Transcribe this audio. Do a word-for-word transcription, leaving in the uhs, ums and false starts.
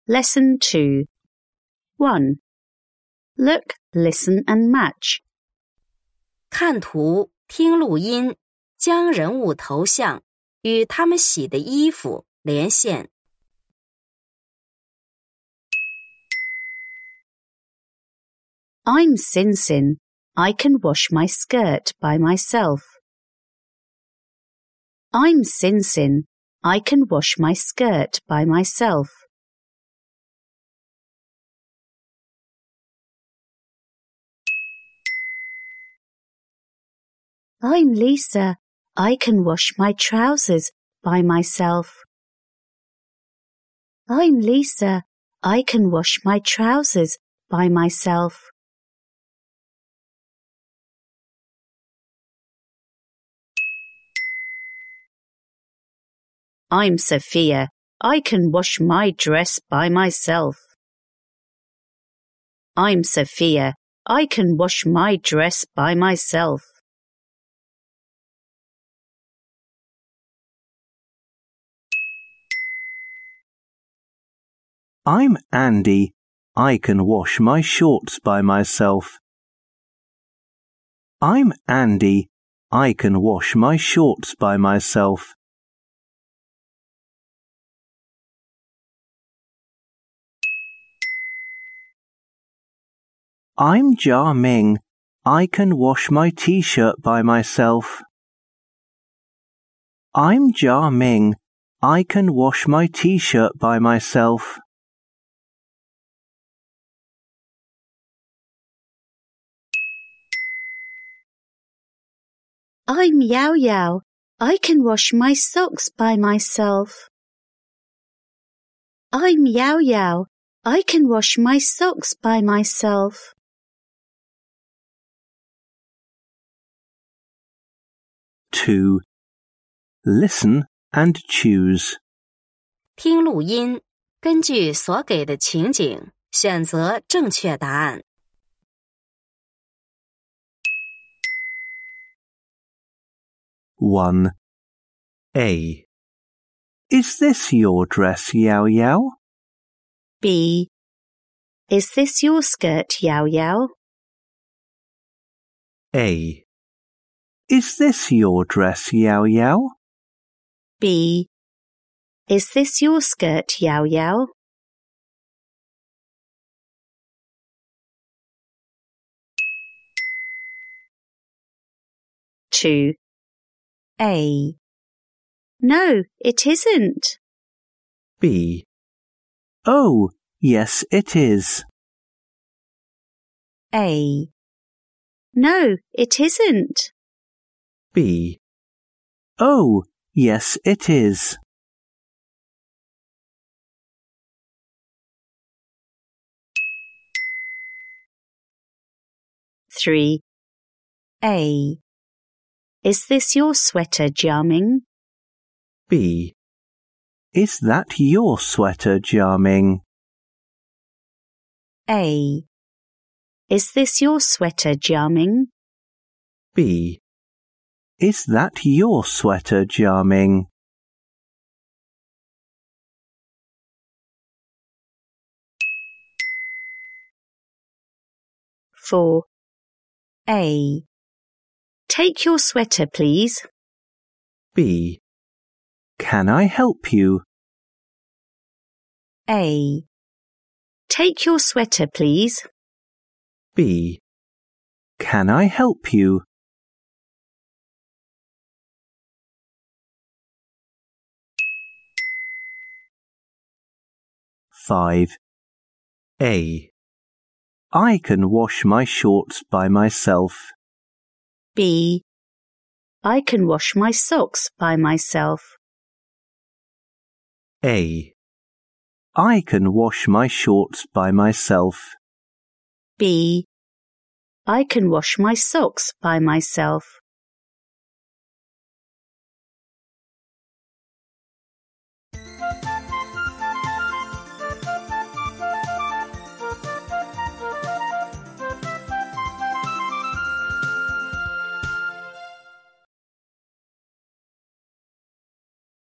Lesson two. one. Look, listen and match. 看图，听录音，将人物头像与他们洗的衣服连线。 I'm Sin-Sin. I can wash my skirt by myself. I'm Sin-Sin. I can wash my skirt by myself. I'm Lisa. I can wash my trousers by myself. I'm Lisa. I can wash my trousers by myself. I'm Sophia. I can wash my dress by myself. I'm Sophia. I can wash my dress by myself. I'm Andy. I can wash my shorts by myself. I'm Andy. I can wash my shorts by myself. I'm Jia Ming. I can wash my t-shirt by myself. I'm Jia Ming. I can wash my t-shirt by myself. I'm Yao Yao. I can wash my socks by myself. I'm Yao Yao. I can wash my socks by myself. two. Listen and choose. 听录音，根据所给的情景，选择正确答案。 one. A. Is this your dress, Yao Yao? B. Is this your skirt, Yao Yao? A. Is this your dress, Yao Yao? B. Is this your skirt, Yao Yao? two. A. No, it isn't. B. Oh, yes, it is. A. No, it isn't. B. Oh, yes, it is. three. A. Is this your sweater, Jia Ming? B. Is that your sweater, Jia Ming? A. Is this your sweater, Jia Ming? B. Is that your sweater, Jia Ming? four. A. Take your sweater, please. B. Can I help you? A. Take your sweater, please. B. Can I help you? five. A. I can wash my shorts by myself. B. I can wash my socks by myself. A. I can wash my shorts by myself. B. I can wash my socks by myself.